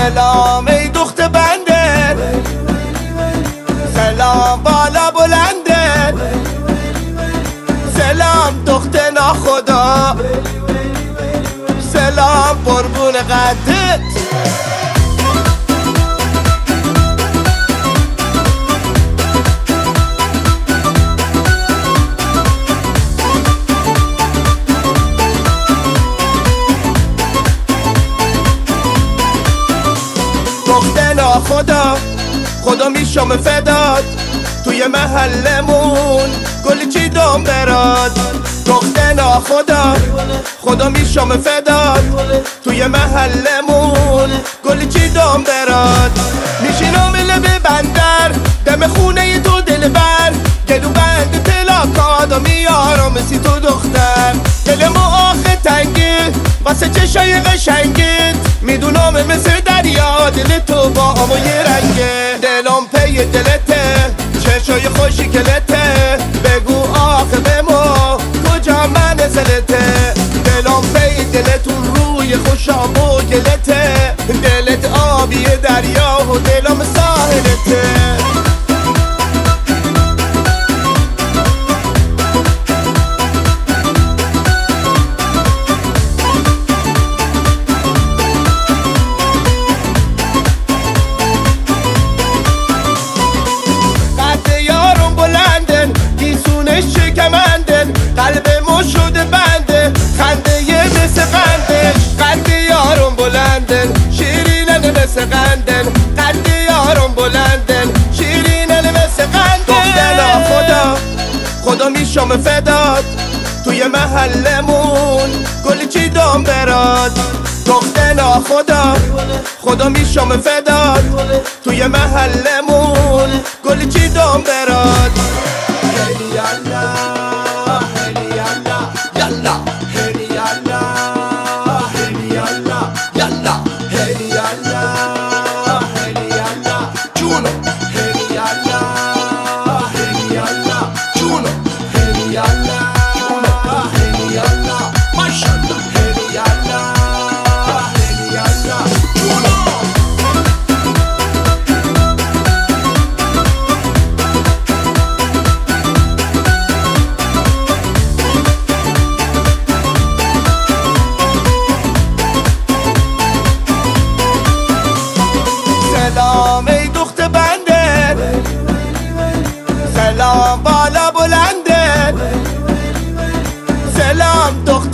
سلام ای دخت بنده، سلام بالا بلنده، سلام دخت ناخدا، سلام قربون قدت. دخت ناخدا خدا میشم فداد، توی محلمون گل چیدم براد. دخت ناخدا خدا میشم فداد، توی محلمون گل چیدم براد. میشینم لب بندر دم خونه تو دلبر، گلو بند تلاکادا میارم سی تو دختر. دل ما آخه تنگه واسه چشای قشنگت، میدونم مثل دریا دل تو با آمای رنگه. دلم پی دلته چشای خوشی کلته، بگو آخه به ما کجا منزلته. دلم پی دلتون روی خوشام و گلته، دلت آبی دریا و دلم ساحلته. قلب ما شده بنده، خنده یه مثل قندش. قد یارم بلندن شیرینن مثل قندن، قد یارم بلندن شیرینن مثل قندن. دختر خدا خدا میشم فداد، توی محلمون گل چیدم براد. دختر ناخدا خدا میشم فداد، توی محلمون گل چیدم براد. سلام ای دخت بنده، سلام بالا بلنده، سلام دخت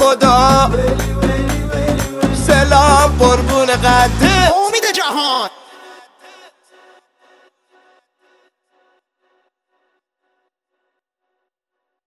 ناخدا، سلام قربون قدت. امید جهان